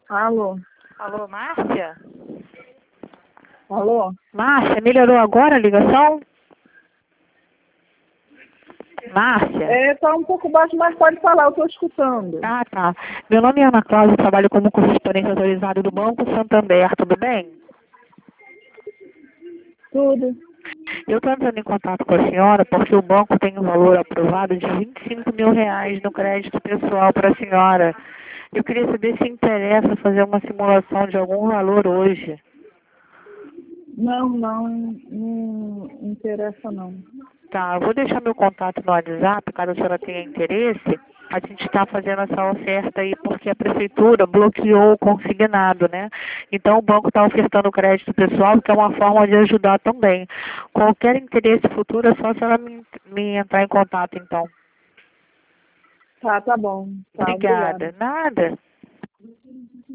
Alô? Alô, Márcia? Alô? Márcia, melhorou agora a ligação? Márcia? Tá um pouco baixo, mas pode falar, eu estou escutando. Ah, tá. Meu nome é Ana Cláudia, trabalho como correspondente autorizado do Banco Santander, tudo bem? Tudo. Eu estou entrando em contato com a senhora porque o banco tem um valor aprovado de R$ 25.000 no crédito pessoal para a senhora. Eu queria saber se interessa fazer uma simulação de algum valor hoje. Não interessa não. Tá, eu vou deixar meu contato no WhatsApp, caso a senhora tenha interesse. A gente está fazendo essa oferta aí porque a prefeitura bloqueou o consignado, né? Então o banco está ofertando crédito pessoal, que é uma forma de ajudar também. Qualquer interesse futuro é só a senhora me entrar em contato, então. Tá bom. Tá, Obrigada. obrigada. Nada.